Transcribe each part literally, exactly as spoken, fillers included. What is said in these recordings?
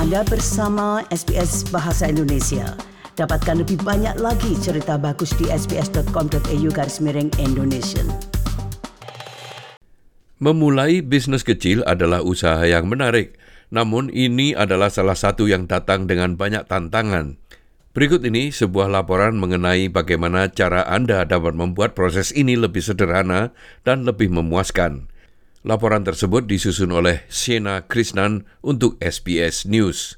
Anda bersama S B S Bahasa Indonesia. Dapatkan lebih banyak lagi cerita bagus di sbs.com.au garis miring Indonesia. Memulai bisnis kecil adalah usaha yang menarik, namun ini adalah salah satu yang datang dengan banyak tantangan. Berikut ini sebuah laporan mengenai bagaimana cara Anda dapat membuat proses ini lebih sederhana dan lebih memuaskan. Laporan tersebut disusun oleh Sienna Krishnan untuk S B S News.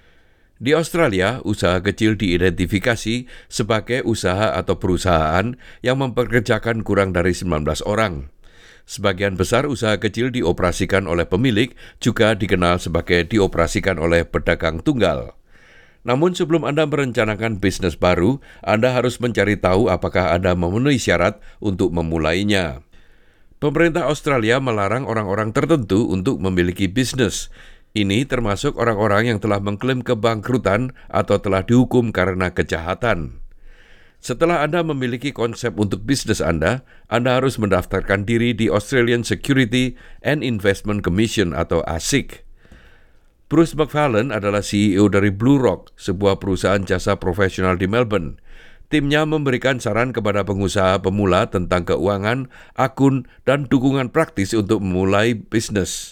Di Australia, usaha kecil diidentifikasi sebagai usaha atau perusahaan yang mempekerjakan kurang dari sembilan belas orang. Sebagian besar usaha kecil dioperasikan oleh pemilik, juga dikenal sebagai dioperasikan oleh pedagang tunggal. Namun sebelum Anda merencanakan bisnis baru, Anda harus mencari tahu apakah Anda memenuhi syarat untuk memulainya. Pemerintah Australia melarang orang-orang tertentu untuk memiliki bisnis. Ini termasuk orang-orang yang telah mengklaim kebangkrutan atau telah dihukum karena kejahatan. Setelah Anda memiliki konsep untuk bisnis Anda, Anda harus mendaftarkan diri di Australian Security and Investment Commission atau A S I C. Bruce McFarlane adalah C E O dari Blue Rock, sebuah perusahaan jasa profesional di Melbourne. Timnya memberikan saran kepada pengusaha pemula tentang keuangan, akun, dan dukungan praktis untuk memulai bisnis.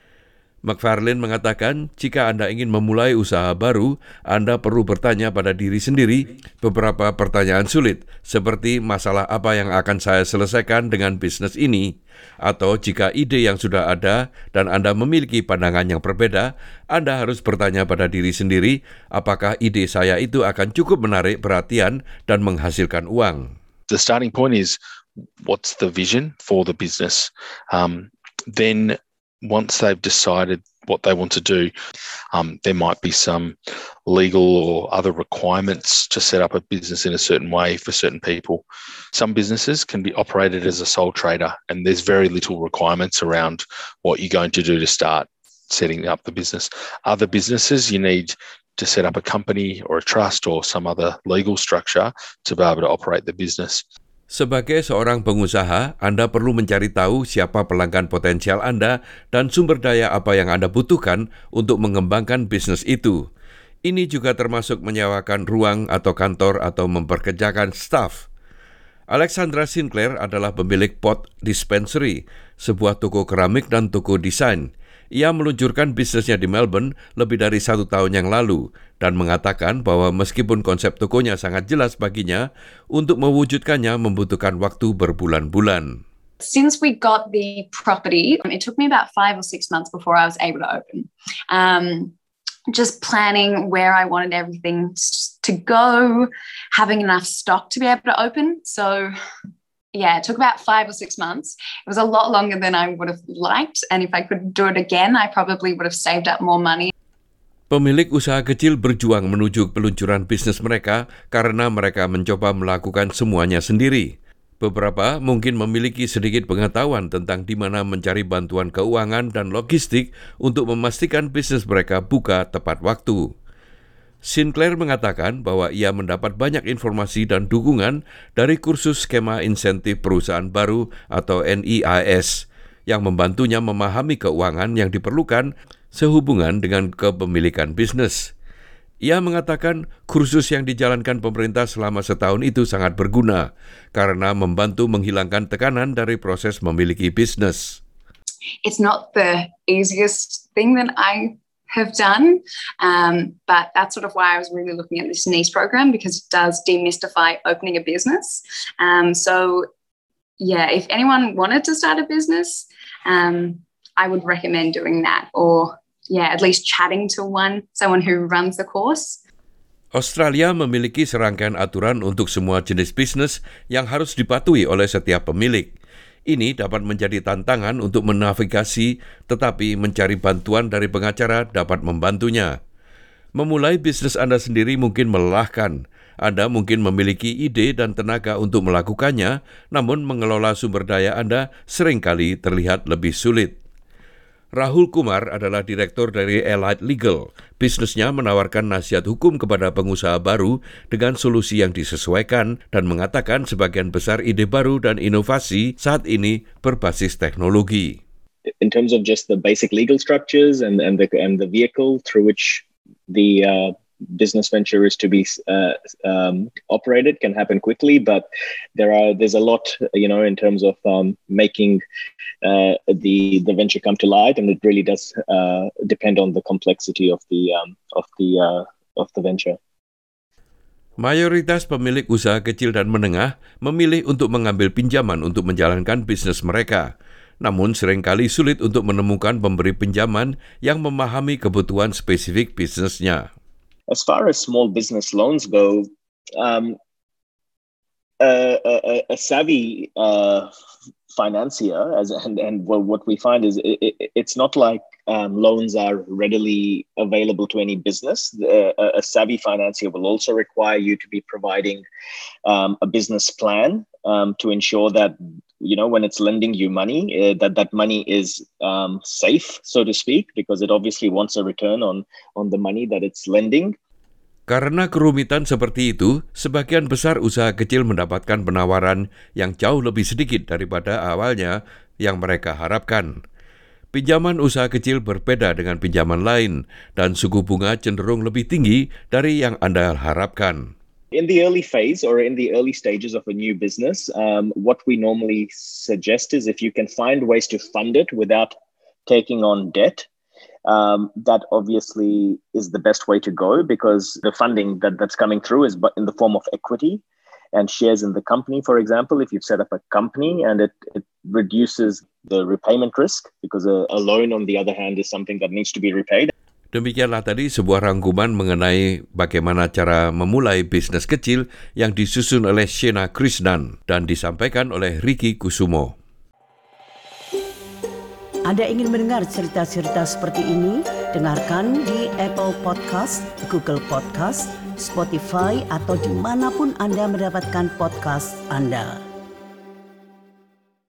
McFarlane mengatakan, jika Anda ingin memulai usaha baru, Anda perlu bertanya pada diri sendiri beberapa pertanyaan sulit, seperti masalah apa yang akan saya selesaikan dengan bisnis ini, atau jika ide yang sudah ada dan Anda memiliki pandangan yang berbeda, Anda harus bertanya pada diri sendiri, apakah ide saya itu akan cukup menarik perhatian dan menghasilkan uang. The starting point is, what's the vision for the business? Um, then once they've decided what they want to do, um, there might be some legal or other requirements to set up a business in a certain way for certain people. Some businesses can be operated as a sole trader, and there's very little requirements around what you're going to do to start setting up the business. Other businesses, you need to set up a company or a trust or some other legal structure to be able to operate the business. Sebagai seorang pengusaha, Anda perlu mencari tahu siapa pelanggan potensial Anda dan sumber daya apa yang Anda butuhkan untuk mengembangkan bisnis itu. Ini juga termasuk menyewakan ruang atau kantor atau memperkerjakan staf. Alexandra Sinclair adalah pemilik Pot Dispensary, sebuah toko keramik dan toko desain. Ia meluncurkan bisnisnya di Melbourne lebih dari satu tahun yang lalu dan mengatakan bahwa meskipun konsep tokonya sangat jelas baginya, untuk mewujudkannya membutuhkan waktu berbulan-bulan. Since we got the property, it took me about five or six months before I was able to open. Um, just planning where I wanted everything to go, having enough stock to be able to open. So yeah, it took about five or six months. It was a lot longer than I would have liked. And if I could do it again, I probably would have saved up more money. Pemilik usaha kecil berjuang menuju peluncuran bisnis mereka karena mereka mencoba melakukan semuanya sendiri. Beberapa mungkin memiliki sedikit pengetahuan tentang di mana mencari bantuan keuangan dan logistik untuk memastikan bisnis mereka buka tepat waktu. Sinclair mengatakan bahwa ia mendapat banyak informasi dan dukungan dari kursus skema insentif perusahaan baru atau N E I S yang membantunya memahami keuangan yang diperlukan sehubungan dengan kepemilikan bisnis. Ia mengatakan kursus yang dijalankan pemerintah selama setahun itu sangat berguna karena membantu menghilangkan tekanan dari proses memiliki bisnis. It's not the easiest thing that I have done, um, but that's sort of why I was really looking at this N E A S E program, because it does demystify opening a business. Um, so yeah, if anyone wanted to start a business, um, I would recommend doing that, or yeah, at least chatting to one, someone who runs the course. Australia memiliki serangkaian aturan untuk semua jenis bisnis yang harus dipatuhi oleh setiap pemilik. Ini dapat menjadi tantangan untuk menavigasi, tetapi mencari bantuan dari pengacara dapat membantunya. Memulai bisnis Anda sendiri mungkin melelahkan. Anda mungkin memiliki ide dan tenaga untuk melakukannya, namun mengelola sumber daya Anda seringkali terlihat lebih sulit. Rahul Kumar adalah direktur dari Allied Legal. Bisnisnya menawarkan nasihat hukum kepada pengusaha baru dengan solusi yang disesuaikan dan mengatakan sebagian besar ide baru dan inovasi saat ini berbasis teknologi. In terms of just the basic legal structures and, and, the, and the vehicle through which the uh, business venture is to be uh, um, operated can happen quickly, but there are there's a lot, you know, in terms of um, making uh, the the venture come to light, and it really does uh, depend on the complexity of the um, of the uh, of the venture. Mayoritas pemilik usaha kecil dan menengah memilih untuk mengambil pinjaman untuk menjalankan bisnis mereka. Namun seringkali sulit untuk menemukan pemberi pinjaman yang memahami kebutuhan spesifik bisnisnya. As far as small business loans go, um, a, a, a savvy uh, financier, as and and well, what we find is it, it, it's not like um, loans are readily available to any business. Uh, a, a savvy financier will also require you to be providing um, a business plan um, to ensure that, you know, when it's lending you money, uh, that that money is um, safe, so to speak, because it obviously wants a return on on the money that it's lending. Karena kerumitan seperti itu, sebagian besar usaha kecil mendapatkan penawaran yang jauh lebih sedikit daripada awalnya yang mereka harapkan. Pinjaman usaha kecil berbeda dengan pinjaman lain, dan suku bunga cenderung lebih tinggi dari yang Anda harapkan. In the early phase or in the early stages of a new business, um, what we normally suggest is if you can find ways to fund it without taking on debt, um, that obviously is the best way to go, because the funding that, that's coming through is in the form of equity and shares in the company. For example, if you've set up a company, and it, it reduces the repayment risk, because a, a loan, on the other hand, is something that needs to be repaid. Demikianlah tadi sebuah rangkuman mengenai bagaimana cara memulai bisnis kecil yang disusun oleh Shena Krishnan dan disampaikan oleh Ricky Kusumo. Anda ingin mendengar cerita-cerita seperti ini? Dengarkan di Apple Podcast, Google Podcast, Spotify, atau dimanapun Anda mendapatkan podcast Anda.